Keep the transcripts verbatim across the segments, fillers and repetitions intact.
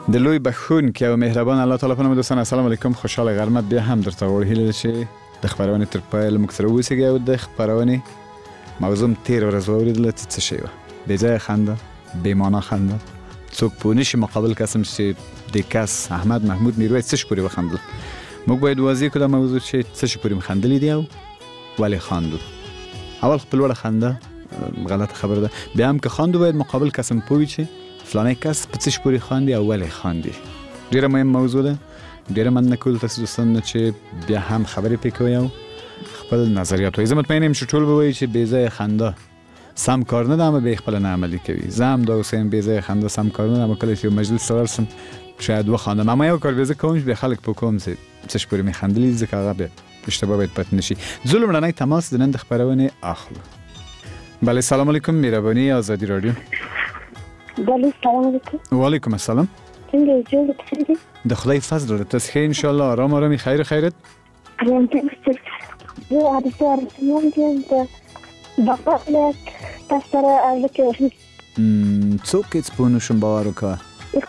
د لوی بخښونکي او مهربان الله تعالی په نوم دوستان السلام علیکم. خوشاله غرمت بیا هم درته غواړو هیله چې د خبرونې تر پایه موږ سره اوسئ او د خبرونې موضوع تیر ورځ واورېدله چې څه شی وه، بې ځایه خنده، بې معنا خنده، څوک پوه نه شي مقابل کس هم چې د کس احمد محمود میرویس څه شي پورې وخندل. موږ باید واضح کړو دا موضوع چې څه شي پورې خندلي دي او ولې خاندو. اول خپل وړه خنده غلطه خبره ده، بیا هم که خاندو باید مقابل کس هم پوه وي چې فلانی کس په څه شي پورې خاندي او ولې خاندي. ډېره مهم موضوع ده، ډېره مننه کوم تاسو دوستان چې بیا هم خبرې پرې کوئ او خپل نظریات وایي. زه مطمئن یم چې ټول به وایي چې بې ځایه خنده سم کار نه ده، اما به خپله نه عملي کوي. زه هم دا اوسیم بې ځایه خنده سم کار نه ده، اما کله چې یو مجلس ته ورسم شاید وخاندم، اما یو کار بیا زه کوم چې بیا خلک پوه کوم چې څه شي پورې مې خندلي، ځکه هغه بیا اشتباه باید پاتې نه شي. زه لومړنی تماس د نن د خپرونې اخلو. بله سلام علیکم، مهرباني آزادی رادیو. بله سلام علیکم. و علیکم السلام. څنګه جوړ خیری؟ د خدای فضل تاسو ښه ان شاء الله آرام آرامي خیر خیرت. الحمدلله. زه عادي ارسمون دي د بابا تاسو سره اړیکه څوک هیڅ پوه نشم باور وکړه.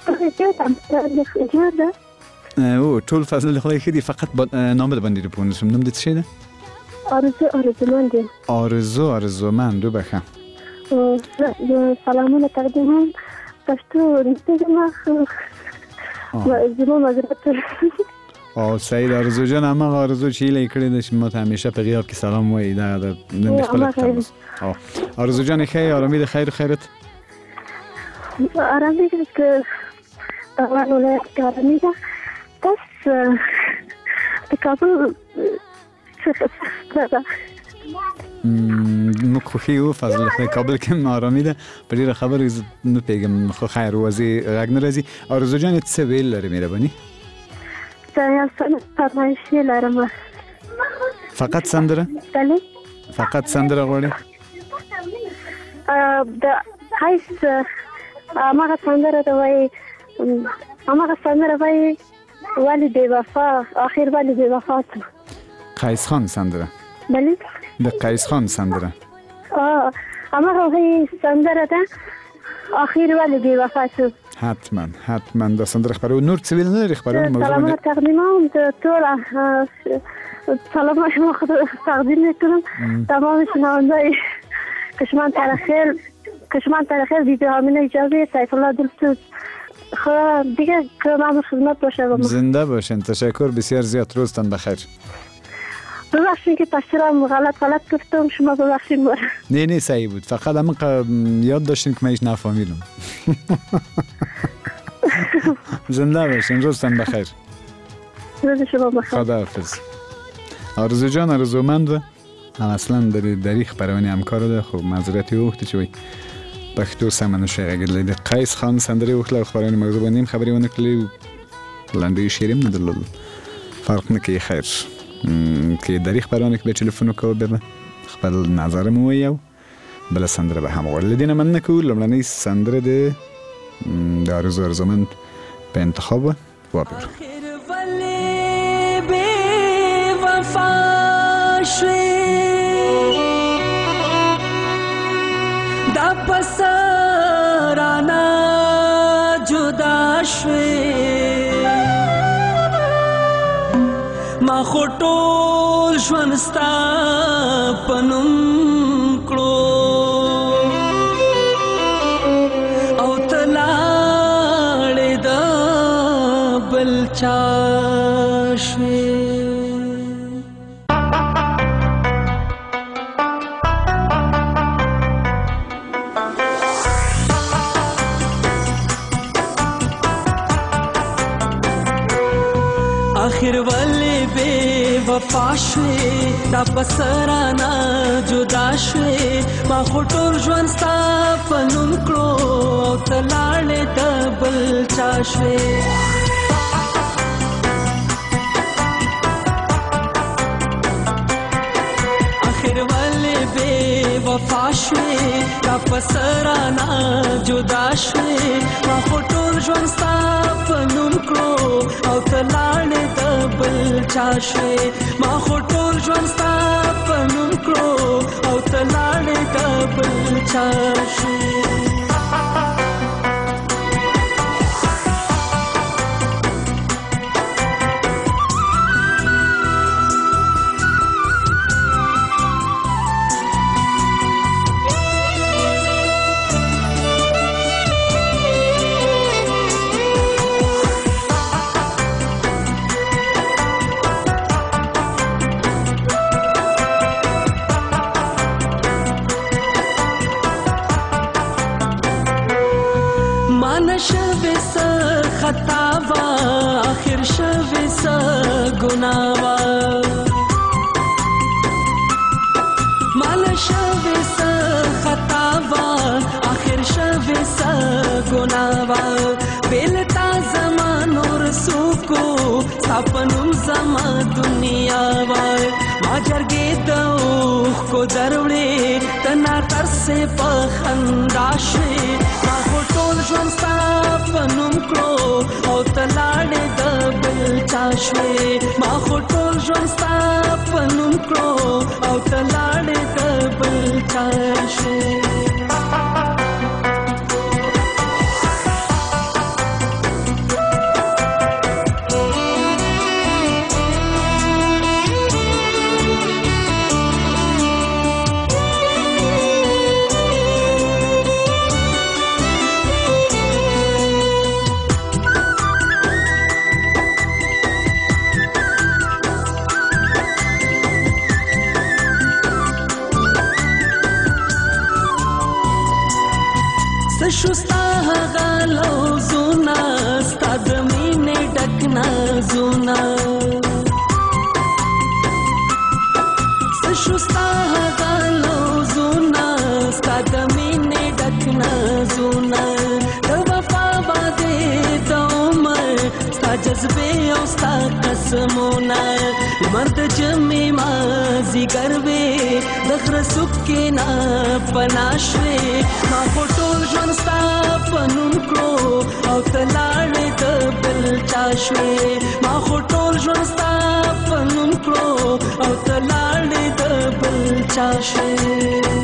اخبار او ټول فضل خدای ښه دي، فقط نام د باندې پوه نشم. نوم دې څه شی ده؟ آرزو آرزومند. آرزو آرزومند. وبخښه. سلامونه تقدیم هم پښتو نستګم خو زمو مزرعت او سید آرزو جان هم آرزو چې هیله کړې ده چې ما ته همیشه په غیاب کې سلام وایي. دا د نن خپل تماس. او آرزو جان ښه آرامي د خیر خیرت. آرامي که طبعا ولایت کې آرامي ده. تاسو د کابل څه موږ خوښي یو فضل خدای کابل کې آرامي ده. په ډېره خبرې زه نه پوهېږم، خو خیر واضح غږ نه راځي. آرزو جان څه ویل لرې مهرباني؟ زه یو څه فرمایش لرم. فقط سندره؟ بله. فقط سندره غواړې؟ د حیث هماغه سندره ده وایي، هماغه سندره وایي ولې بې وفا آخر ولې بې وفا شو. قیس خان سندره؟ بله. د قیس خان سندره؟ آه هماغه وایي سندره ده آخر ولې بې وفا شو. حتما حتما دا سندره خبرو نور څه ویل نه لري خبرونه موضوع سلامونه تقدیمم د ټول سلام شما تقدیم میکنم تمام شنونده‌های کشمان ترخیر کشمان ترخیر دیده همین اجازه سیف الله دلسوز. خب دیگه که من خدمت باشه. زنده باشین. تشکر بسیار زیاد. روزتان بخیر. ببخشید که تشریحم غلط غلط گفتم، شما ببخشید. نه نه صحیح بود، فقط همین یاد داشتین که من هیچ نفهمیدم. زنده باشین. روزتان بخیر. روز شما بخیر. خداحافظ. آرزو جان آرزومند و هم اصلا در دریخ پرونی همکار ده. خب معذرتی وقتی چوی پښتو سم نه شي غږیدلی. د قیس خان سندرې وکړه. خبرونه موضوع باندې خبرې ونه کړلې، لاندې شیریم نه درلود. فرق نه کوي. خیر که دریخ پرونه کې به ټلیفون وکړو به خپل نظر مو وایو. بل سندره به هم غوړل دینه من نه کو. لمړنۍ سندره د د آرزو آرزومند په انتخاب و وبرو. دا پسرانا جدا شوی ما خطول شونستا پنم کلو او تلاړ دا بلچا شوی. آخر ولې بې وفا شوې دا پسرانا جدا شوې ما خو ټول ژوند ستا په نوم کړو او ته لاړې د بل چا شوې. آخر ولې بې وفا شوې دا پسرانا جدا شوې ما خو ټول ژوند ستا په نوم کړو او ته لاړې د بل چا شوې ما خو ټول ژوند ستا په نوم کړو او ته لاړې د بل چا شوې. شوی څه خطا وه آخر شوی څه ګناه وه مال شوی څه خطا وه آخر شوی څه ګناه وه بیل تا زما نور څوکو ستا په نوم زما دنیا وه ما جرګې د اوښکو دروړې ته ناترسې په خندا شوې ما خو ټول ژوند ستا په نوم کړو او ته لاړې د بل چا شوې ما خو ټول ژوند ستا په نوم کړو او ته لاړې د بل چا شوې شستا هغه لوزونه ستا د مینې ډک نازونه شستا هغه لوزونه ستا د مینې ډک نازونه د وفا باندې د عمر ستا جذبې او ستا قسمونه لمر د جمعې مازدیګر وې د غره څوکې نه پناه شوې ما خو ټول ژوند ستا په نوم کړو او ته لاړې د بل چا شوې ما خو ټول ژوند ستا په نوم کړو او ته لاړې د بل چا شوې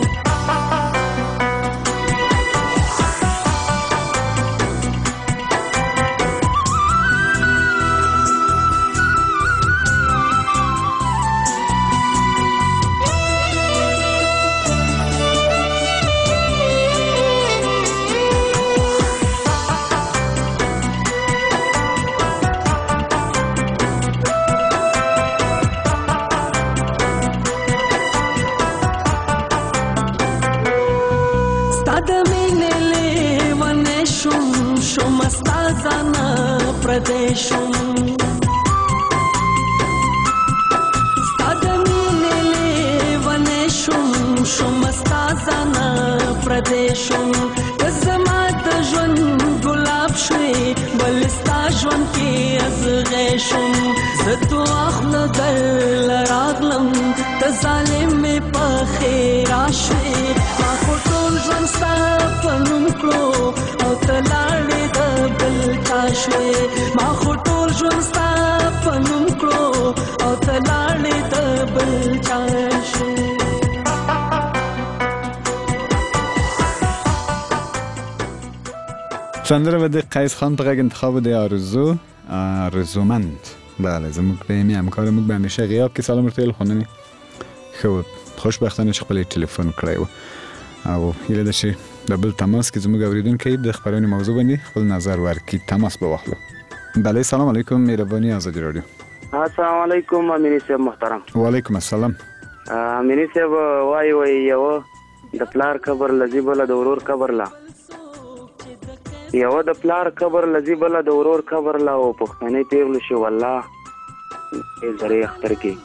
پردیشم ستا د مینې لیونی شم شم ستا ځانه پردی شم ته زما د ژوند ګلاب شوې بل ستا ژوند کې ازغی شم زه دعا خوله درله راغلم ته ظالم مې په ښېرا شوې ما خو ټول ژوند ستا په نوم کړو او ته لاړې د بل چا شوې ما خو ټول ژوند ستا په نوم کړو او ته لاړې د بل چا شوې سندره و د قیس خان په غږ انتخاب د آرزو آرزومند بله زموږ به یمی همکار موږ به همیشه غیاب که سلام ورته خوننی خب خوشبختانه چې خپل ټلیفون کړی و او هیله ده چې د بل تماس کې زموږ اوریدونکي د خبرونې موضوع باندې خپل نظر ورکړي تماس به واخلو بله سلام علیکم مهرباني آزادي رادیو السلام علیکم امینی صاحب محترم وعلیکم السلام امینی صاحب وای وای یو د پلار قبر لذي بل د ورور قبر لا یو د پلار قبر لذي بل د ورور قبر لا او پښتنې پیغلو شي والله ای زری اختر کې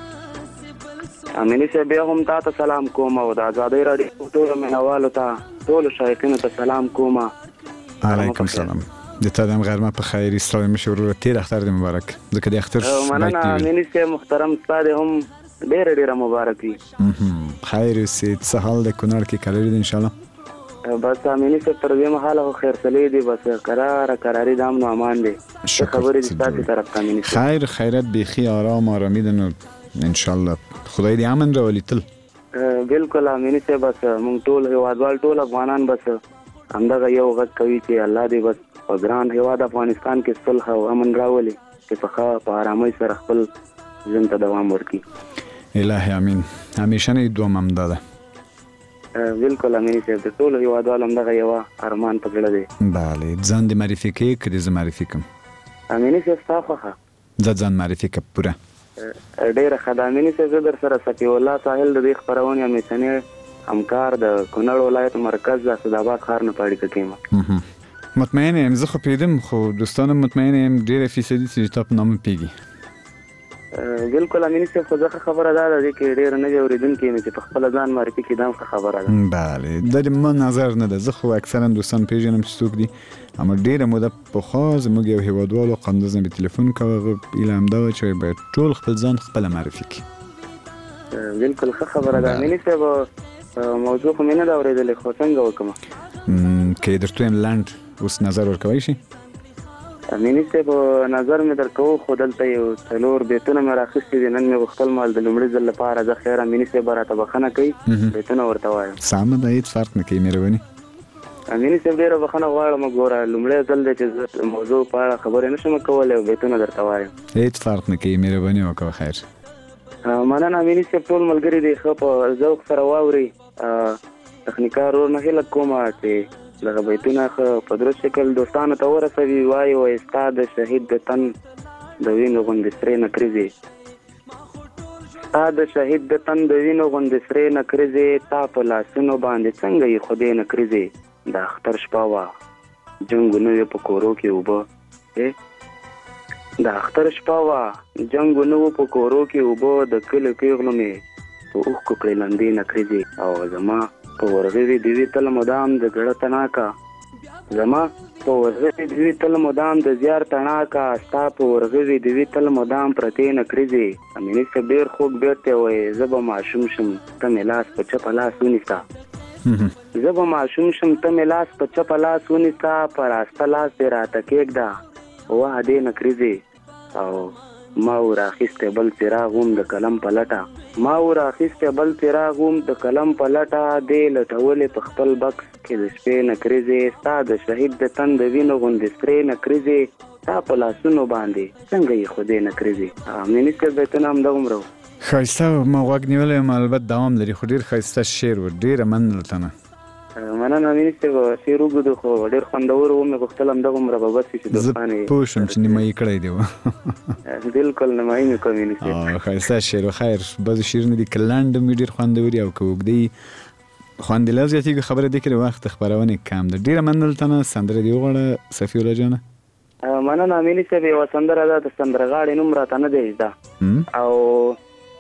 امینی صاحب هم تاسو سلام کوم او د آزادۍ رادیو ټول منوالو ته ټول شایقینو ته سلام کوم علیکم سلام د تا دم غرمه په خیر استاد مشور تیر اختر د مبارک ځکه د اختر مننه امینی صاحب محترم استاد هم ډیر ډیر مبارک وي خیر سي څه حال د کونړ کې کړی ان شاء الله بس امینی صاحب تر دې مهاله خیر سلی دی بس قرار قراری دام نو امان دی خبرې د تاسو طرف ته امینی خیر خیرت بخي آرام آرامی دنو ان شاء الله خدای دې امن راولي تل بالکل امینی صاحب بس مونږ ټول هیوادوال ټول افغانان بس همدغه یو غږ کوي چې الله دې بس په ګران هیواد افغانستان کې صلح او امن راولي چې په ښه په آرامۍ سره خپل ژوند ته دوام ورکړي الهي امین همیشه نه دوام هم ده بالکل امینی صاحب د ټول هیوادوال همدغه یو ارمان په زړه دی بله ځان دې معرفي کړي که دې زه معرفي کړم امینی صاحب ستا خوښه زه ځان معرفي کړم پوره ډېره ښه ده امیني صاحب زه در سره سفي الله ساحل د دې خپرونې همیشنی همکار د کونړ ولایت مرکز د اسداباد ښار نه په اړیکه کې یم مطمئن یم، زه خو پیدم خو دوستانم مطمئن یم ډیره فیصدي چې تا په نامه پیږي. بالکل امیني صاحب خو ځکه خبره دا ده چې ډېر نوي اورېدونکي مې چې په خپله ځان معرفي کړي دا هم ښه خبره ده. بله دا د ما نظر نه ده، زه خو اکثرا دوستان پیژنم چې څوک دي، اما ډېره موده پخوا زموږ یو هېوادوالو قندوز نه مې تلیفون کوه، هغه ایله همدا وه چې باید ټول خپل ځان خپله معرفي کړي. بالکل ښه خبره ده امیني صاحب، موضوع خو مې نه ده اورېدلې خو څنګه وکړم که درته ویم لنډ اوس نظر ورکوی شي؟ امیني صاحب نظر مې درکوو خو دلته یو څلور بیتونه مې راخیستي دي، نن مې غوښتل مال د لومړي ځل لپاره زه خیر امیني صاحب به راته بښنه کوي بیتونه ورته وایم. سمه ده، هېڅ فرق نه کوي مهرباني. امیني صاحب ډېره بښنه غواړم، ګوره لومړی ځل دی چې زه موضوع په اړه خبرې نه شم کولی او بیتونه درته وایم. هېڅ فرق نه کوي مهرباني وکړه. خیر مننه امیني صاحب، ټول ملګري دی ښه په ذوق سره واوري. تخنیکار ورور نه هیله کومه چې دغه بیتونه ښه په درست شکل دوستانو ته ورسوي. وایي وایي ستا د شهید د تن د وینو غوندې سرې نکریزې، ستا د شهید د تن د وینو غوندې سرې نکریزې، تا په لاسونو باندې څنګه یې خدای نکریزې، د اختر شپه وه جنګ نه وې په کورو کې اوبه، د اختر شپه وه جنګ نه و په کورو کې اوبه، د کلي پیغلو مې په اوښکو کړې لندې نکریزې، او زما په ورغوي د وي تل مدام د زړه تناکا، زما په ورغوي د وي تل مدام د زیار تناکا، ستا په ورغوي د وي تل مدام پرتې نکریزې. امیني صاحب ډېر خوږ بیت دی، وایي زه به ماشوم شم ته مې لاس په چپه لاس ونیسه، زه به ماشوم شم ته مې لاس په چپه لاس ونیسه، په راسته لاس دې راته کېږده وه دې نکریزې، او ما ور اخیستی بل څراغ وم د قلم په لټه، ما ور اخیستی بل څراغ وم د قلم په لټه، دې لټولې په خپل بکس کې د شپې نکریزې، ستا د شهید د تن د وینو غوندې سرې نکریزې، ستا په لاسونو باندې څنګه یې خدای نکریزې. امیني صاحب بیتونه همدغومره وو. ښایسته، ما غوږ نیولی یم، البته دوام لري، خو ډېر ښایسته شعر و، ډېره مننه له تنه. مننه امیني صاحب، شعر وګدو خو ډېر خوندور و، مې غوښتل همدغومره به بس چې دوستان یې زه پوه شوم چې نیمایي کړی دی و. بالکل نیمایي مې کړ امیني صاحب. ښایسته شعر و. خیر بعضې شعرونه دي که لنډ هم وي ډېر خوندور وي، او که اوږده وي خوند یې لا زیاتېږي. خبره دې کړې وخت د خپرونې کم ده. ډېره مننه له تنه. سندره دې وغواړه صفي الله جانه. مننه امیني صاحب، یوه سندره ده د سندرغاړې نوم راته نه دی زده، او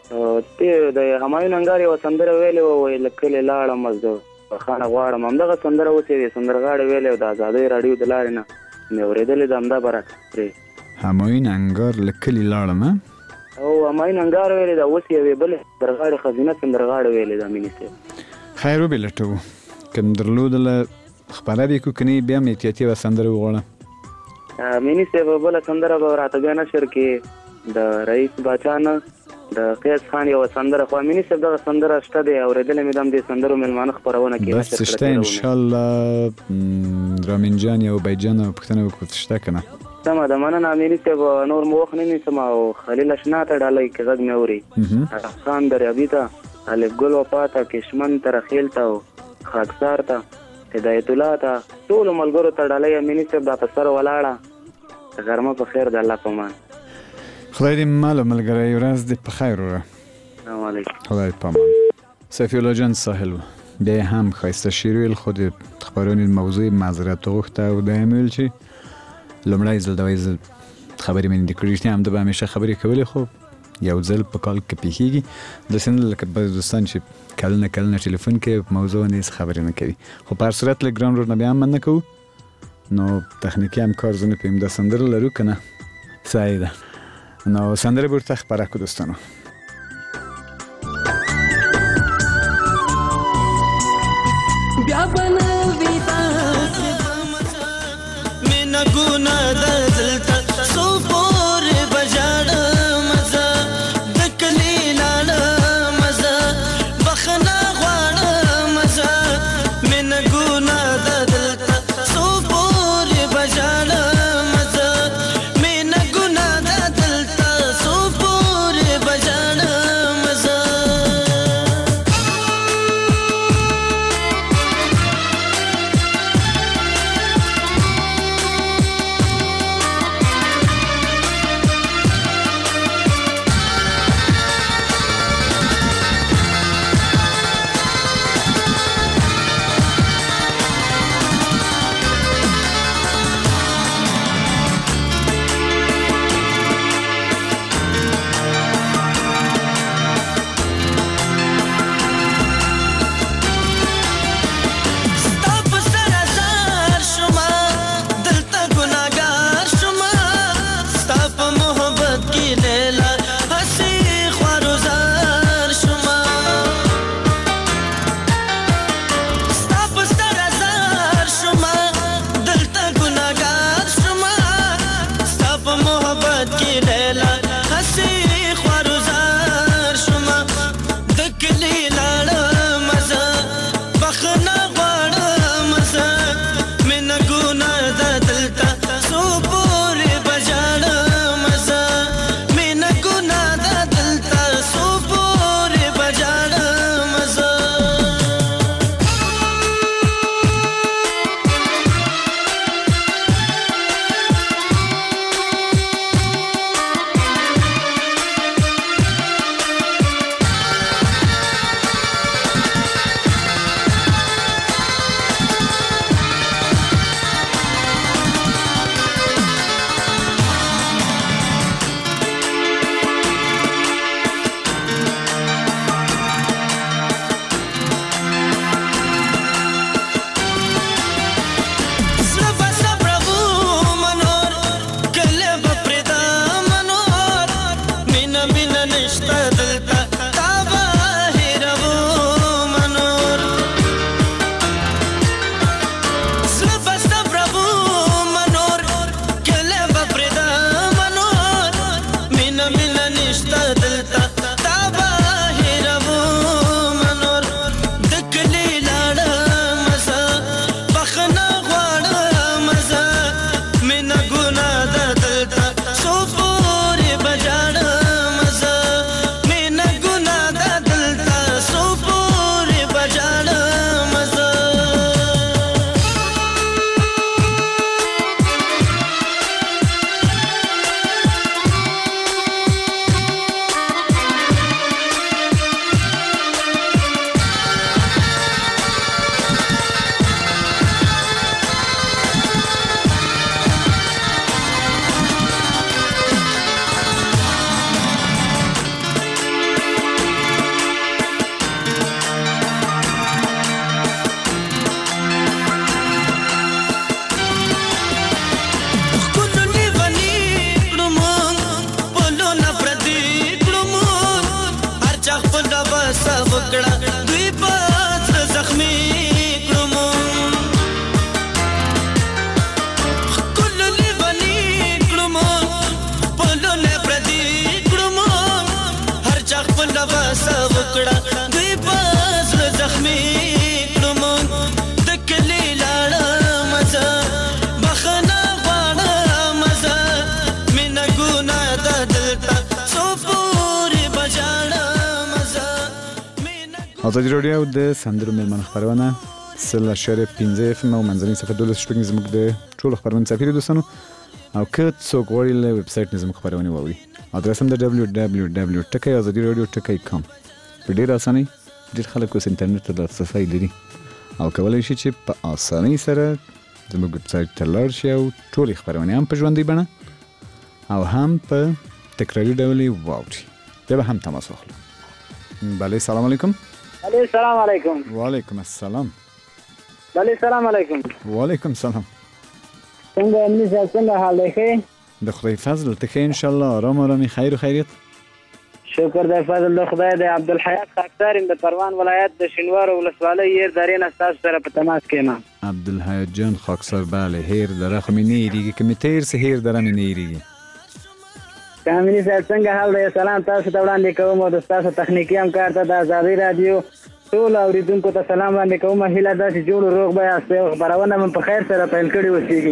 د همایون انګار یوه سندره ویلې وه، وایي له کلي لاړم زه بخښنه غواړم، همدغه سندره اوس یې سندرغاړې ویلې وه د ازادۍ راډیو د لارې نه مې اورېدلې ده، همدا به راته همایون انګار له کلي لاړم او همایون انګار ویلې ده، اوس یوې بلې سندرغاړې ښځینه سندرغاړې ویلې ده امیني صاحب. خیر وبې لټوو، که م درلودله خپره دې کړو، که نه بیا م احتیاطي به سندره وغواړه. امیني صاحب بله سندره به راته بیا نشر کې د رئیس باچا نه د قیس خان یوه سندره، خو امیني صاحب دغه سندره شته دی، اورېدلی مې ده هم دې سندرو مېلمانه خپرونه کې بس شته انشاءالله. رامین جان یا عبید جان پوښتنه وکړو شته که نه؟ سمه ده، مننه امیني صاحب. نور مو وخت نه نیسم، او خلیل اشنا ته ډالۍ کې غږ مې اوري، خان دریابي ته، الف ګل وفا ته، کشمن ته، رخیل ته او خاکسار ته، هدایت الله ته، ټولو ملګرو ته ډالۍ امیني صاحب دا په سر ولاړه. غرمه په خیر، د الله په امان. خدای دې مال او ملګری ورځ دې په خیر وره. سلام علیکم. خدای دې په امان. صفي الله جان ساحل و، بیا هم ښایسته شعر ویل، خو د خپرونې موضوع معذرت وغوښته، او دا یې مې ویل چې لومړی ځل دوایي ځل خبرې مې نه دي کړې. رښتیا همدا به همیشه خبرې کولې، خو یو ځل په کال کې پېښېږي، داسې نه لکه بعضې دوستان چې کلونه کلونه ټلیفون کوي په موضوع باندې هېڅ خبرې نه کوي. خو په هر صورت لږ ګران ورور نه بیا هم مننه کوو، نو تخنیکي همکار زه نه پوهېږم دا سندره لرو که نه؟ صحیح ده. نو سندره به ورته خپره کړو دوستانو. بیا به نه وي داسې مینه ګونه ده دلته څو پورې به ژاړم زه د کلي لاړم زه بخښنه غواړم زه مینه ګونه ده دلته څو پورې به ژاړم زه مینه ګونه ده دلته څو پورې به ژاړم زه. ازادي راډیو د سندرو مېلمانه خپرونه سل اشاریه پنځه اف ام او منځنۍ صفحه دولس شپږ زموږ د ټولو خپرونو څاپیرو دوستانو او که څوک غواړي له ویب سایټ نه زموږ خپرونې واوري ادرس هم د دبلیو دبلیو دبلیو ټکی ازادي راډیو ټکی کام په ډېر اسانۍ ډېر خلک اوس انټرنیټ ته لاسرسی لري او کولی شي چې په اسانۍ سره زموږ ویب سایټ ته لاړ شي او ټولې خپرونې هم په ژوندۍ بڼه او هم په تکراري ډول یې واوري بیا به هم تماس واخلو. بله سلام علیکم. بله سلام علیکم. وعلیکم السلام. بله سلام علیکم. وعلیکم السلام. څنګه امني صاحب څنګه حال دی ښه؟ د خدای فضل ته ښه انشاءالله آرام آرامي خیر و خیریت. شکر د فضل د خدای د عبدالحیات خاکسار د پروان ولایت د شینوار ولسوالۍ هیر درې نه ستاسو سره په تماس کې یم. عبدالحیات جان خاکسار بله هیر دره خو مې نه هېرېږي که مې تېر سه هیر دره مې نه هېرېږي. کاملي صاحب څنګه حال دی؟ سلام تاسو ته وړاندې کوم او د ستاسو تخنیکي همکار ته د ازادۍ راډیو ټول اورېدونکو ته سلام وړاندې کوم. هیله ده چې جوړ روغ به یاست او خپرونه مو په خیر سره پیل کړې اوسېږي.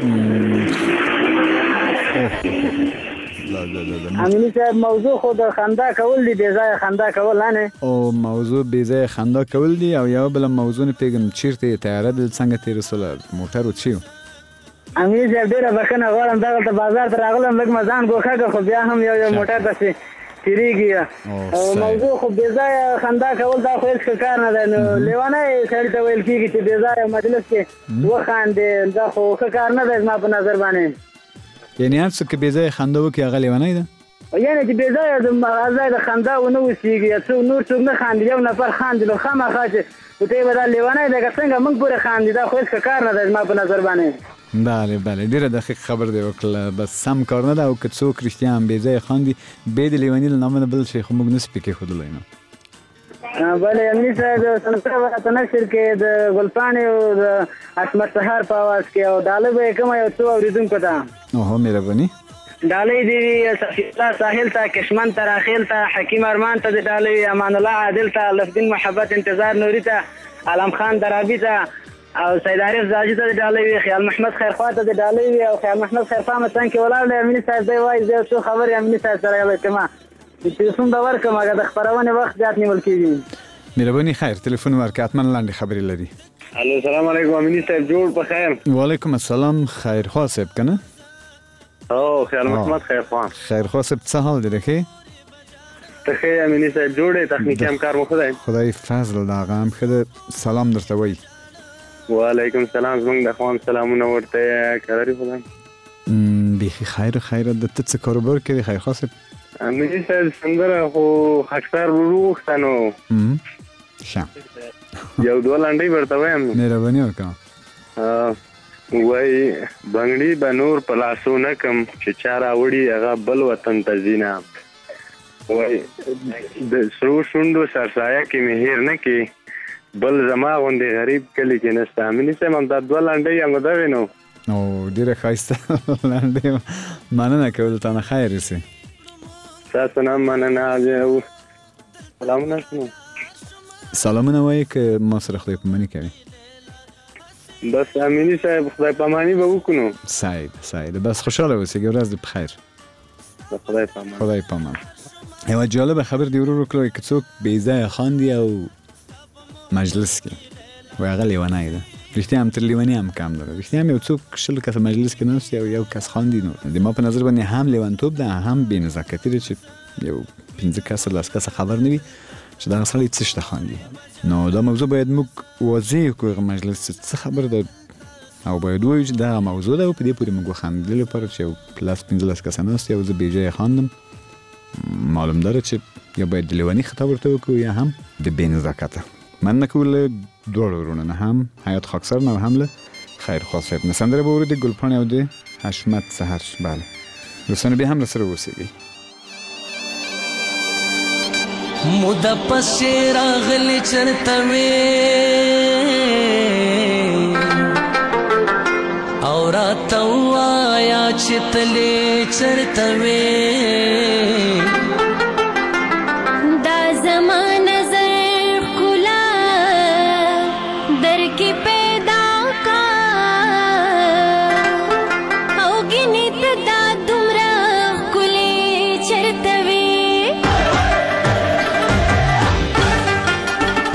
امیني صاحب موضوع خو د خندا کول دي بې ځایه خندا کول نه او موضوع بې ځایه خندا کول دي او یو بله موضوع نه پوهېږم چېرته یې تیاره دلته څنګه تېرېدله موټر و څه و؟ امیني صاحب ډېره بښنه غواړم دغلته بازار ته راغلم لږ مې ځان ګوښه کړ خو بیا هم یو یو موټر داسې تېرېږي او موضوع خو بې ځایه خندا کول دا خو هېڅ ښه کار نه دی نو لیونی سړي ته ویل کېږي چې بې ځایه مجلس کې وخاندې دا خو ښه کار نه دی زما په نظر باندې. یعنې هر څوک که بې ځایه خندا وکړي هغه لیونی ده؟ یعنې چې بې ځایه ځای د خندا ونه اوسېږي یا څوک نور څوک نه خاندي یو نفر خاندي نو خامخا چې ورته یې به دا لیونی دی که څنګه موږ پورې خاندي دا خو هېڅ ښه کار نه دی زما په نظر باندې. بله بله ډېره دقیق خبر دی وکړله بس سم کار نه ده او که څوک رښتیا هم بې ځایه خاندي بې د لیوني له نامه نه بل شی خو موږ نسو پې کېښودلی نو. بله امني صاحب سنتره ورته نشر کې د ګلپاڼې او د عصمت سهار په اواز کې او ډالۍ به یې کومه یو څو اورېدونکو ته. اوهو مهرباني. ډالۍ دې وي صفي الله ساحل ته کشمن ته راخیل ته حکیم ارمان ته د ډالۍ وي امان الله عادل ته لفدین محبت انتظار نوري ته علم خان درابي ته او سید عارف زاجي ته د ډالۍ وي خیال محمد خیرخوا ته د ډالۍ وي او خیال محمد خیرخوا مې څنګ کې ولاړ دی امني صاحب دی وایي زه یو څو خبرې امني صاحب سره یو کوم تلیفون به ورکړم هغه د خپرونې وخت زیات نیول کېږي. مهرباني خیر تلیفون ورکړه حتما لنډې خبرې لري. الو سلام علیکم امینی صاحب جوړ په خیر. وعلیکم السلام خیرخوا صاحب که نه؟ او خیال محمد خیرخوا. خیرخوا صاحب څه حال دی ښې؟ ته ښې امینی صاحب جوړ دی تخنیکي همکار مو ښه دی؟ خدای فضل د هغه هم ښه ده سلام درته وایي. وعلیکم سلام زموږ د خوا هم سلامونه ورته کراري خدای. بیخي خیر خیره ده ته څه کاروبار کوې خیرخوا صاحب؟ امینی صاحب سندره خو خاکسار وروغوښته نو ښه یو دوه لنډۍ ورته وایم. مهرباني وکړه. وایي بنګړي به نور په لاسو نه کم چې چا راوړي هغه بل وطن ته ځینه وایي د سرو شونډو سرسایه کې مې هیر نه کې بل زما غوندې غریب کلي کې نشته. امیني صاحب همدا دوه لنډۍ همدا دغې نو. او ډېره ښایسته لنډۍ مننه کول تا نه خیر اوسې. ستاسو نه مننه سلامونه شنو سلامونه وایي که ما سره خدای پاماني کوي؟ بس امینی صاحب خدای پاماني به وکړو. سعید سعید بس خوشحاله اوسېږي ورځ دې بخیر. خدای پامان. خدای پامان. یوه جالبه خبر دې ورو وکړو که څوک بې ځایه خاندي او مجلس کې وایي هغه لیونی ده. رښتیا هم تر لیوني هم کم ده. رښتیا هم یو څوک شل کسه مجلس کې ناست او یو کس خاندي نو د ما په نظر باندې هم لیونتوب ده هم بې نزاکتي ده چې یو پنځه کسه لس کسه خبر نه وي چې دغه سړی څه شته خاندي. نو دا موضوع باید موږ واضح کړو هغه مجلس څه خبر ده او باید ووایو چې دغه موضوع ده او په دې پورې موږ وخاندلو لپاره چې یو لس پنځلس کسه ناست یو زه بې ځایه خاندم معلوم داره چې یا باید د لیوني خطاب ورته وکړو یا هم د بې نزاکته. مننه کوو له دواړو ورونو نه هم حیات خاکسار نه او هم له خیرخوا صاحب نه. سندره به اورو د ګلپاڼې او د حشمت سهر. بله دوستانو بیا هم له سره اوسېږئ. موده پسې راغلې چرته وې او راته ووایه چې تلې چرته وې دا زما نظر ښکلا درکې پیدا کا او ګینې ته دا دومره ښکلې چرته وې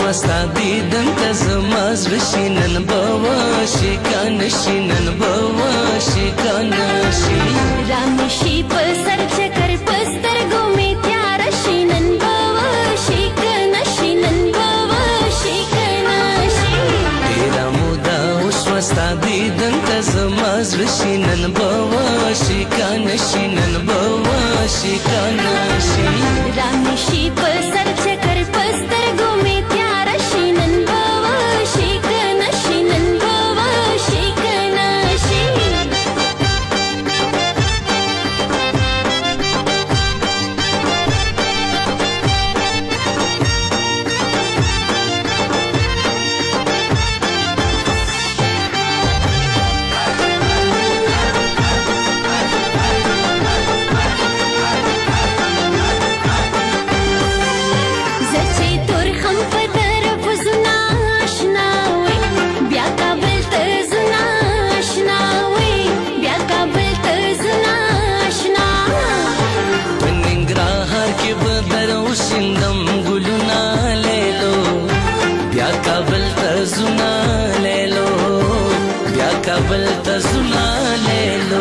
وستا دیدن ته زما زړه شي نن به وشي که نه شي نن به وشي که نه شي رانه شي په سر چکر په سترګو مې تیاره شي نن به وشي که نه شي نن به وشي که نه شي ډېره موده وشوه ستا دیدن ته زما زړه شي نن به وشي که نه شي نن به وشي که نه شي رانه شي په سر چکر په سترګو مې تیاره شي نن به وشي که نه شي نن به وشي که نه شي کابل ته زما لیلو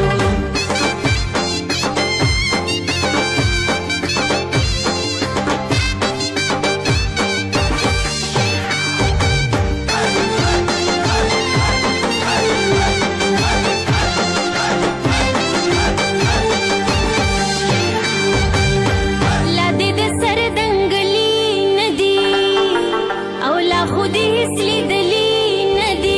لا دې د سر دنګلي نه دي او لا خو دې هېڅ لیدلي نه دي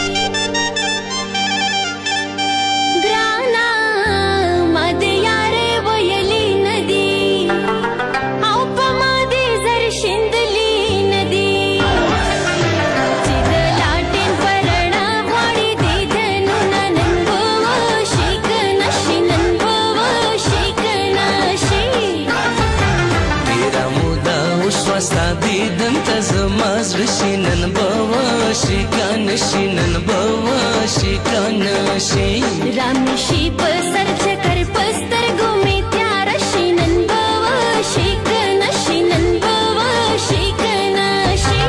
ستا دیدن ته زما زړه شي نن به وشي که نه شي نن به وشي که نه شي رانه شي په سر چکر په سترګو مې تیاره شي نن به وشي که نه شي نن به وشي که نه شي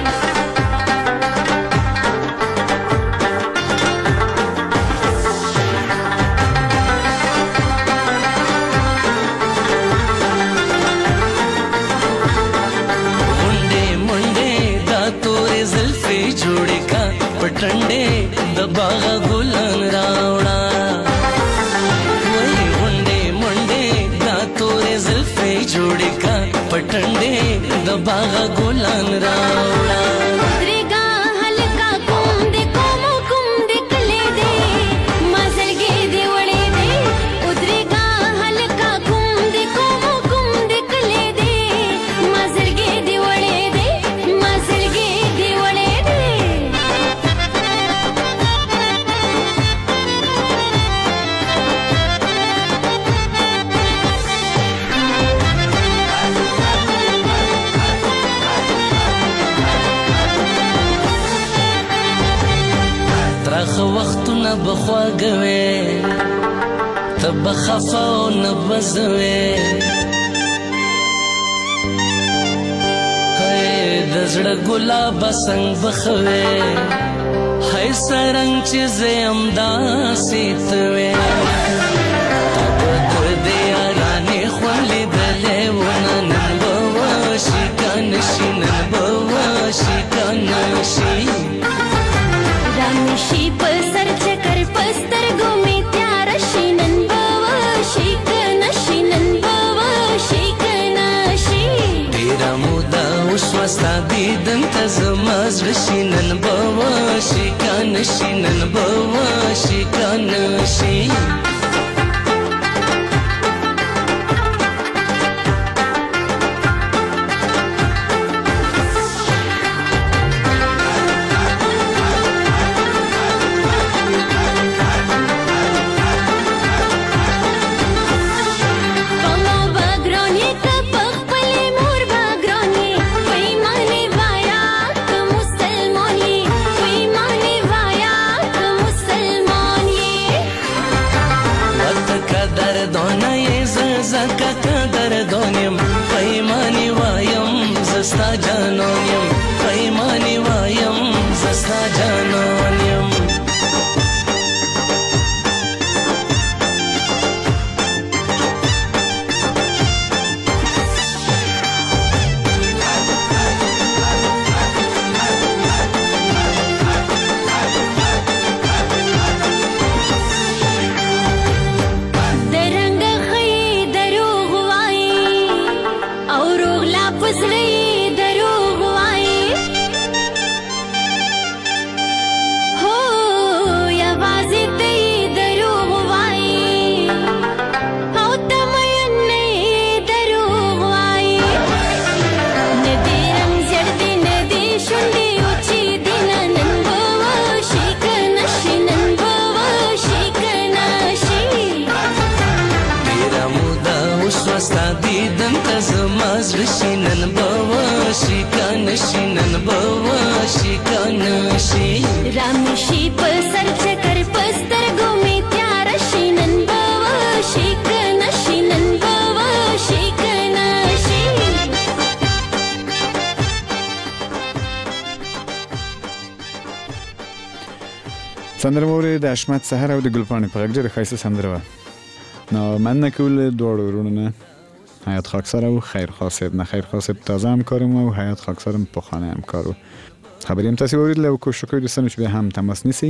جوړې کا پټنډې د باغ ګلان راوړه وای غونډې منډې دا تورې زلفې جوړې کا پټنډې د باغ ګلان راوړه تراخه وختونه به خواږه وې ته به خفه او نه به زه وې د زړه ګلابه څنګ به ښه وې هی څرنګ چې زه یم داسې ته وې تا به د دې یارانې خوند لیدلی ونه نن به وشي که نه شي نن به وشي که نه شي رانه شي په سر چکر په سترګو مې تیاره شي نن به وشي که نه شي نن به وشي که نه شي ډېره موده وشوه ستا دیدن ته زما زړه شي نن به وشي که نه شي نن به وشي که نه شي زکه قدر دونیم پیمانی وایم زستا جانونیم پزړې دروغ وایي هو یوازې ته دروغ وایي او ته مین نه دروغ وایي نه دې رنګ زیړ دی نه دې شونډې اوچې دي نه نن به وشي که نه شي نن به وشي که نه شي ډېره موده وشوه ستا دیدن ته زما زړه شي نن به وشي که نه شي نن به وشي که نه شي رامې شي په سر چکر په سترګو مې تیاره شي نن به وشي که نه شي نن به وشي که نه شي سندره مورې د اشمت سحر او د ګلپاڼې په غږ ډېره ښایسته سندره وه. نو مننه کول دواړو وروڼو نه حیات خاکسار او خیرخوا صاحب نه. خیرخوا صاحب تازه همکار ما و حیات خاکسار هم پخوانی همکار و. خبرې هم تاسې واورېدله او کوشش وکړئ دوستانو چې بیا هم تماس نیسئ.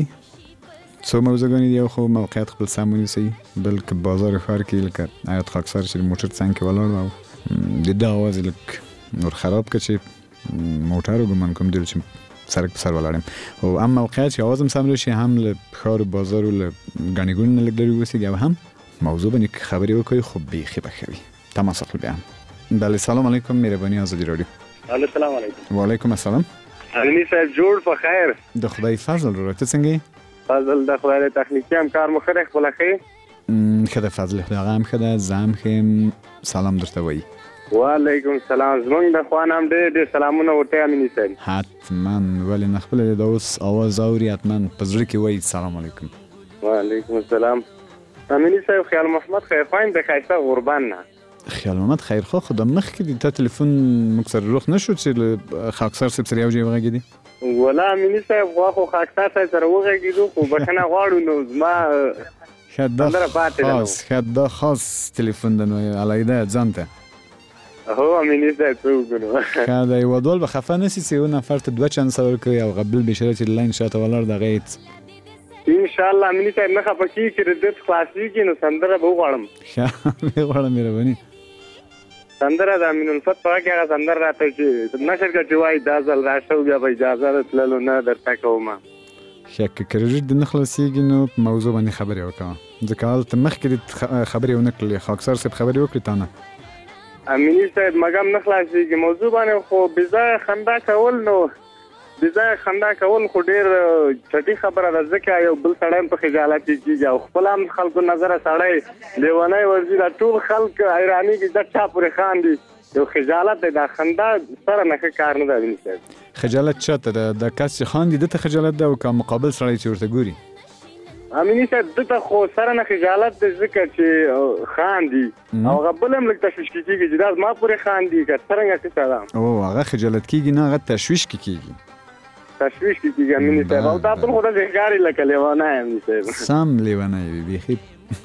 څو موضوعګانې دي، یو خو موقعیت خپل سم ونیسئ، بل که بازار ښار کې لکه حیات خاکسار چې د موټر څنګ کې ولاړ و او د ده اواز یې لږ نور خراب کړه چې موټر و ګمان کوم ډېر چې سرک په سر ولاړ یم او هم موقعیت چې اواز هم سم راشي، هم له ښار و بازار و له ګڼې ګوڼې نه لږ لرې واوسېږي او هم موضوع باندې که خبرې وکړئ خو بیخي به ښه وي. تماس اخلو بیا هم. بله سلام علیکم، مهرباني آزادي راډیو. السلام علیکم. وعلیکم السلام. علمي صاحب جوړ په خیر. د خدای فضل ورو ته څنګه یې؟ فضل د خدای له تخنیکي همکار مو ښه دی خپله ښه یې؟ ښه ده فضل خدای هغه هم ښه ده، زه هم ښه یم. سلام درته وایي. وعلیکم سلام. زمونږ د خوا نه هم ډېر ډېر سلامونه ورته امیني صاحب. حتما ولې نه خپله د اوس اواز اوري حتما په زړه کې وایي سلام علیکم. وعلیکم السلام. امیني صاحب خیال محمد خیرخوایم د ښایسته غوربند نه. خیال محمد خیرخوا خو د مخکې د تا تلیفون موږ سره روغ نه شو چې له خاکسار صاحب سره یو ځای وغږېدې؟ ولا امیني صاحب خوا خو خاکسار صاحب سره وغږېدو خو بښنه غواړو نو زما سندره پاتې ده. خاص ښه دا خاص تلیفون ده نو علیده ځان ته. هو امیني صاحب څه وکړو. ښه ده یو ډول به خفه نه سي چې یو نفر ته دوه چانسه ورکړي او هغه بل بېچاره چې لاین شاته ولاړ د هغه هېڅ انشاءالله امیني صاحب نه خفه کېږي چې د ده خلاصېږي نو سندره به وغواړم. ښه ویې غواړه مهرباني. سندره د امین الفت په هغه هغه سندره راته چې نشر کړه چې وایي دا ځل راشه او بیا به اجازه د تللو نه درته کومه. ښه که کریډټ دې نه خلاصېږي نو په موضوع باندې خبرې وکړه ځکه هلته مخکې دې خبرې ونه کړلې خاکسار صاحب خبرې وکړې تا نه. امیني صاحب مګم نه خلاصېږي موضوع باندې خو بېځایه خندا کول نو بېځایه خندا کول خو ډېر چټي خبره ده ځکه یو بل سړی هم په خجالت کې کېږي او خپل هم خلکو نظره سړی لیونی ورځي دا ټول خلک حیرانېږي دا چا پورې خاندي یو خجالت دی دا خندا سره نه ښه کار نه ده امیني صاحب. خجالت چاته ده؟ د کس چې خاندي ده ته خجالت ده او که مقابل سړی چې ورته ګوري؟ امیني صاحب ده ته خو سره نه خجالت دی ځکه چې خاندي او هغه بل هم لږ تشویش کې کېږي چې دا زما پورې خاندي که څرنګه کیسه ده. او هغه خجالت کېږي نه هغه تشویش کې کېږي. تشویش کې کېږي امیني صاحب او دا بل خو داسې ښکاري لکه لیونی امیني صاحب. سم لیونی وي بیخي.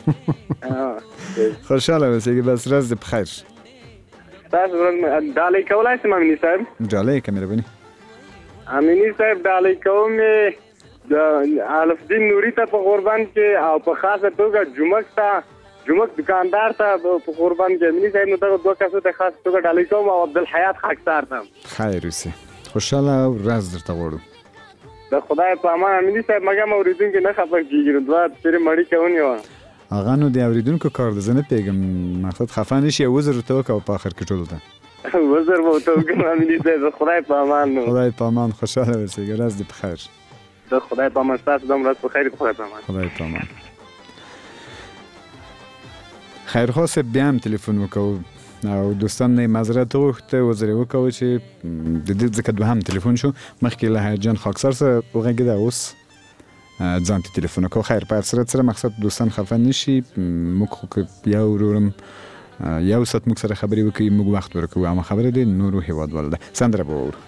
خوشحاله اوسېږي بس ورځ دې په خیر. تاسو ډالۍ کولی شم امیني صاحب؟ ډالۍ که مهرباني. امیني صاحب ډالۍ کوم یې د الفدین نوري ته په غوربند کې او په خاصه توګه جومک ته جومک دکاندار ته په غوربند کې امیني صاحب نو دغه دوه کسو ته خاصه توګه ډالۍ کوم او عبدالحیات خاکسار ته. خیر اوسې خوشحاله ورځ درته غواړو. د خدای په امان امیني صاحب مګم اورېدونکي نه خفه کېږي نو دوه پېرې مړي کوونې وه هغه نو د اورېدونکو کار ده زه نه پوهېږم مقصد خفه نه شي او وزر ورته وکړه په آخر کې ټولو ته وزر به ورته وکړم امیني صاحب د خدای په امان نو خدای په امان خوشحاله اوسېږه ورځ دې په خیر. د خدای په امان ستاسو دم ورځ په خیر خدای په امان. خدای په امان. خیرخوا صاحب بیا هم تلیفون وکړو او دوستان نه یې معذرت وغوښته وزر یې وکړو چې د دې ځکه دوهم تلیفون شو مخکې له حیات جان خاکسار سره وغږېده اوس ځان ته تلیفون وکړو. خیر په هر صورت سره مقصد دوستان خفه نه شي موږ خو که یو ورورم یو ساعت موږ سره خبرې وکړي موږ وخت ورکوو اما خبره د نورو هېوادوالو ده. سندره به وورو.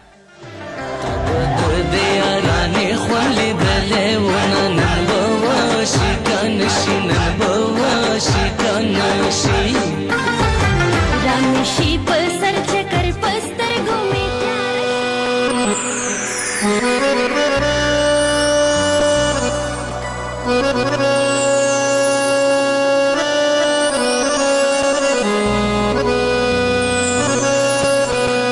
رامشي په سر چکر په سترګو مې تیاره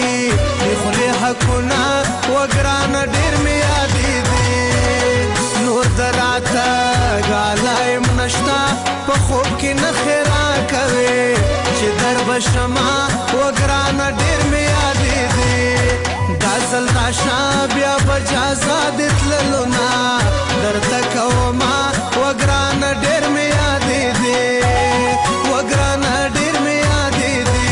دی خلی حقونه وګرانه ډېر مې یادې دي نور دراته غالایم نشتا په خوب کې نښې راکوې چې در به شمه وګرانه ډېر مې یادې دي دا ځل راشه بیا به جازه دې تللو نه درته کومه وګرانه ډېر مې یادې دي وګرانه ډېر مې یادې دي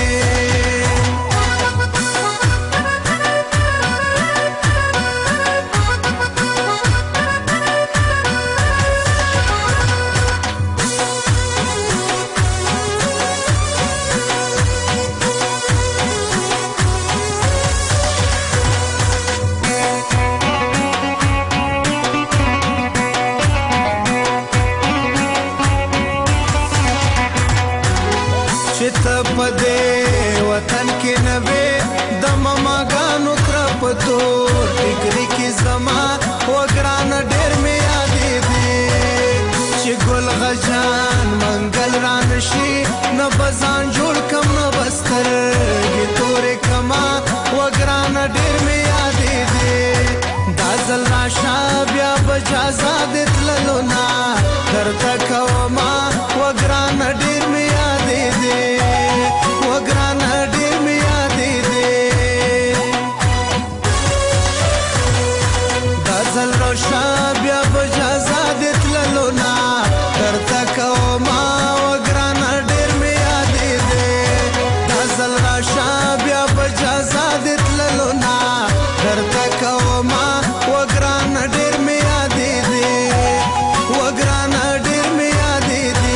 په دې وطن کې نه وې د مماګانو کړه په تور ټیکري کې زما وګرانه ډېر مې یادې دي چې ګل غجان منګل رانه شي نه به ځان جوړ کم نه به سترګې تورې کما وګرانه ډېر مې یادې دي دا ځل راشه بیا به جازه دې تللو نه درته کومه وګرانه ډېر مې یادې دي وګرانه ډېر مې یادې دي دا ځل راشه بیا به جازه دې تللو نه درته کومه وګرانه ډېر مې یادې دي دا ځل راشه بیا به جازه دې تللو نه درته کومه وګرانه ډېر مې یادې دي وګرانه ډېر مې یادې دي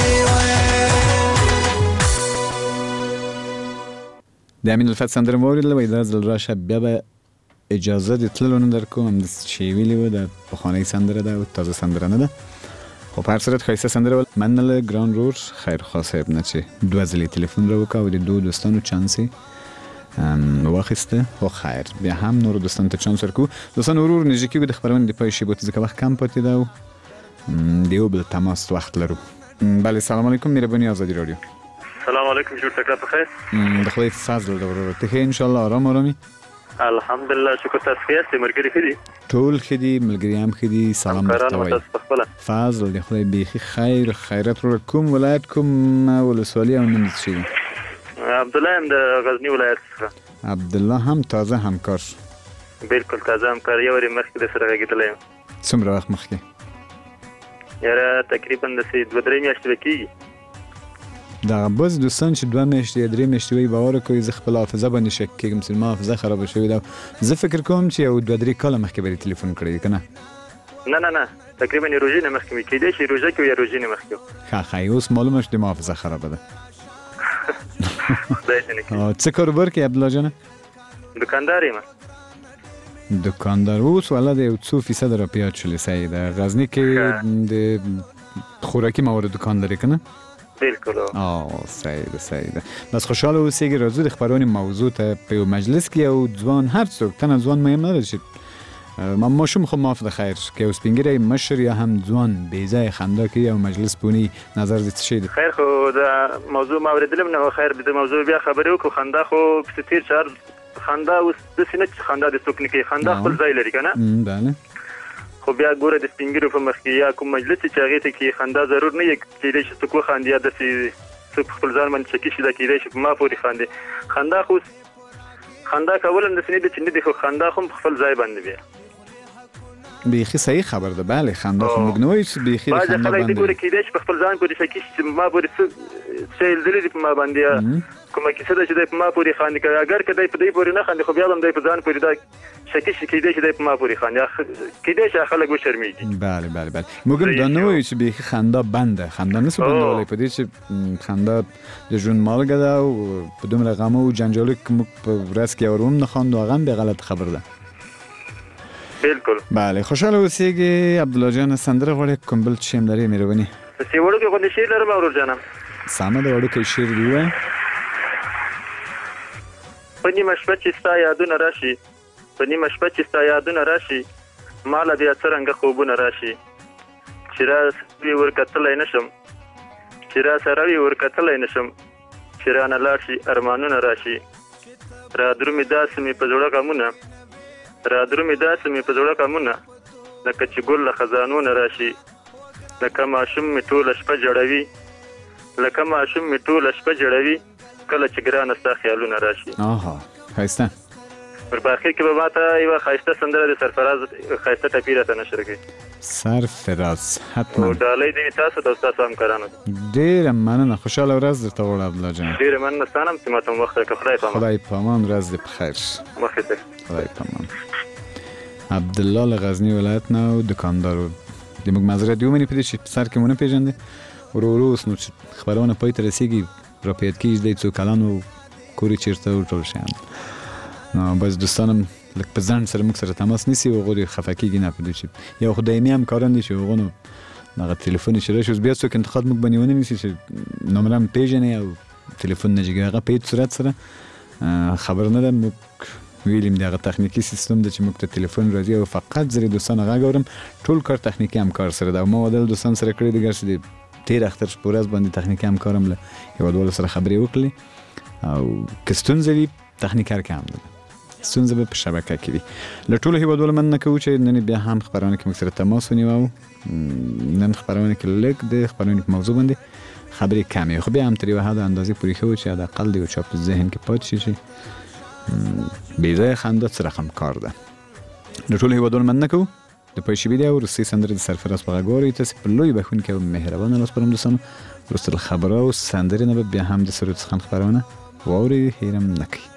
د امین الفت سندره مو واورېدله وایي دا ځل راشه بیا به اجازه دې تللو نه در کوم همداسې چې یې ویلي وه د پخوانۍ سندره ده او تازه سندره نه ده خو په هر صورت ښایسته سندره وه مننه ګران رور خیرخوا صاحب نه چې دوه ځلې تلیفون را وکړه او د دوو دوستانو چانس یې واخیسته خو خیر بیا هم نورو دوستانو ته چانس ورکوو دوستان ورور نږدې کېږو د خپرونې د پای شیبو ته ځکه وخت کم پاتې ده او د یو بل تماس وخت لرو بله سلام علیکم مهرباني آزادی رادیو سلام علیکم جوړ تکړه په خیر د خدای فضل ده ورور ته ښه انشاءالله آرام آرامي الحمدلله شکر تاسو ښه یاستئ ملګري ښه دي ټول ښه دي ملګري هم ښه دي سلام درته وایي فضل د خدای بیخي خیر خیرت وروره کوم ولایت کوم ولسوالي او نوم څه دی عبدالله هم د غزني ولایت څخه عبدالله هم تازه همکار بالکل تازه همکار یو وارې مخکې د سره غږېدلی یم څومره وخت مخکې یاره تقریبا داسې دوه درې میاشتې به کېږي دغه بعض دوستان چې دوه میاشتې یا درې میاشتې وایي باور کوي زه خپله حافظه باندې شک کېږم چې زما حافظه خرابه شوې ده زه فکر کوم چې یو دوه درې کاله مخکې به یې تلیفون کړی که نه نه نه نه تقریبا یې روژې نه مخکې مې کېدی چې روژه کې یا روژې نه مخکې ښه ښه اوس معلومه شو زما حافظه خرابه ده څه کاروبار کوې عبدالله جانه دکاندار یم دکاندار اوس والا د یو څو فیصده را پیاد شولې صحیح ده غزني کې د خوراکي موارد دکان لري که نه بالکل آه صحیح ده صحیح ده بس خوشحاله اوسېږي راځو د خپرونې موضوع ته په یو مجلس کې یو ځوان هر څوک تنه ځوان مهم نه ده چې ماشوم خو معاف ده خیر که یو سپین ږیری مشر یا هم ځوان بې ځایه خندا کوي او مجلس پونی نظر دې څه شی دی خیر خو د موضوع ما اورېدلم نه خیر د موضوع بیا خبرې وکړو خندا خو پسې تېر چهار خندا اوس داسې نه چې خندا دې څوک نه کوي خندا خپل ځای لري که نه بله خو بیا ګوره د سپین ږیرو په مخ کې یا کوم مجلس چې هغې ته کې خندا ضرور نه وي کېدی شي څوک وخاندي یا داسې څوک خپل ځان باندې شکي شي دا کېدی شي په ما پورې خاندي خندا خو خندا کول هم داسې نه دي چې نه دي خو خندا خو په خپل ځای باندې بیا بیخي صحیح خبر ده بله خندا خو موږ نه وایو چې بیخي د خندا باندې بعضې خلک دې ګوره کېدی شي په خپل ځان پورې شکي شي چې ما پورې څه څه لیدلي دي په ما باندې یا کومه کیسه ده چې دی په ما پورې خاندي که اګر که دی په دی پورې نه خاندي خو بیا به هم دی په ځان پورې دا شکي شي کېدی شي دی په ما پورې خاندي کېدی شي خلک وشرمېږي بله بله بله موږ هم دا نه وایو چې بیخي خندا بنده خندا نه شو بندولی په دې چې خندا د ژوند مالګه ده او په دومره غمه او جنجالو که موږ په ورځ کې یو هم نه خواندو هغه هم بیا غلط خبر ده بالکل بله خوشحاله اوسېږي عبدالله جان سندره غواړې کوم بل څه هم لرې مهرباني داسې وړوکی غوندې شعر لرم ورور جانم سمه ده وړوکی شعر دې ووایه په نیمه شپه چې ستا یادونه راشي په نیمه شپه چې ستا یادونه راشي ما له بیا څرنګه خوبونه راشي چې را وي ورکتلی نه شم چې را سره وي ورکتلی نه شم چې رانه لاړ شي ارمانونه راشي را درومې داسې مې په زړه غمونه را درومې داسې مې په زړه غمونه لکه چې ګل له خزانو نه راشي لکه ماشوم مې ټوله شپه جړوي لکه ماشوم مې ټوله شپه جړوي کله چې ګرانه ستا خیالونه راشي. آها ښایسته. پر باخر کې به ماته یوه ښایسته سندره د سرفراز ښایسته ټپي راته نشر کړي. سرفراز حتما. او ډالۍ دې تاسو د ستاسو همکارانو ډېره مننه. خوشحاله ورځ درته غواړم عبدالله جان. ډېره مننه ستا نه هم چې ماته مو وخت راکړه. خدای پامان. خدای پامان. ورځ دې بخیر. مخکې ته خدای پامان. عبدالله له غزني ولایت نه و دکاندار و. د موږ معذرت ومني په دې چې سر کې مو نه پېژندې. ورو ورو اوس نو چې خپرونه پای ته رسېږي راپیاد کېږي دی څو کلن و کور یې چېرته و ټول شیان. نو باز دوستان هم لږ په ځنډ سره موږ سره تماس نیسي او هغوی خفه کېږي نه په دې چې یو خو دایمي همکاران دي چې هغو نو دغه تلیفون یې چې راشي اوس بیا څوک انتقاد موږ باندې ونه نیسي چې نمره هم پېژني او تلیفون نه جګوي. هغه په هېڅ صورت سره خبر نه ده. موږ ویلیم دغه تخنیکي سیستم ده چې موږ ته تلیفون راځي او فقط زه د دوستانو غږ اورم. ټول کار تخنیکي همکار سره ده او ما واده له دوستانو سره کړی دی ګر چې د تېر اختر په ورځ باندې تخنیکي همکار هم له هېوادوالو سره خبرې وکړلې او که ستونزه وي تخنیکر کې هم ده ستونزه به په شبکه کې وي. له ټولو هېوادوالو مننه کوو چې نن بیا هم خپرونه کې موږ سره تماس ونیوه. نن خپرونه کې لږ د خپرونې په موضوع باندې خبرې کمې خو بیا هم تر یوه حده اندازې پورې ښه و چې حداقل د یو چا په ذهن کې پاتې شي چې بېځایه خندا څه رقم کار ده. له ټولو هېوادوالو مننه کوو. د پایشي بیا وروستۍ سندره د سرفراز په غږ واورئ. تاسې په لوی بښونکي او مهربانه لاس پرم دوستانو وروسته له خبرو او سندرې نه به بیا هم د سرود څخه خپرونه واورئ. هېر هم نه کوي.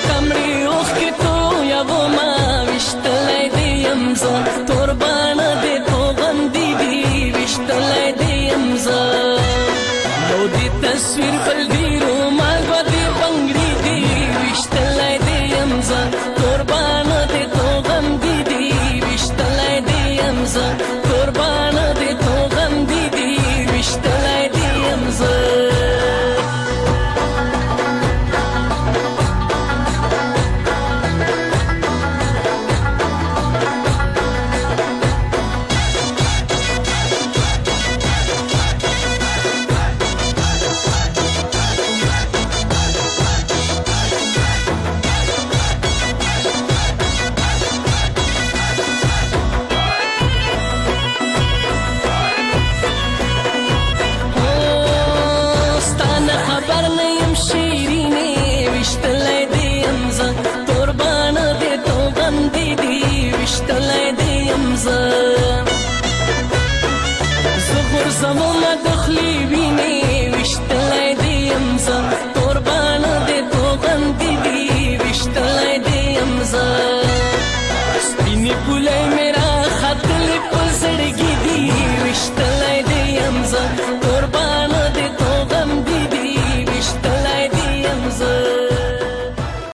کمړې اوښکې تویومه ویشتلی دې یم زه توربانه دې توغندي دي ویشتلی دې یم زه یو دې تصویر بل دې رومالګو دې بنګړي دي ویشتلی دې یم زه توربانه دې توغندي دي ویشتلی دې یم زه توربانه دې توغندي دي ویشتلی دې یم زه زمونه دخلی ویني ویشتلی دې یم زه توربانه دې توغندي دي ویشتلی دې یم زه سپینې پولۍ مې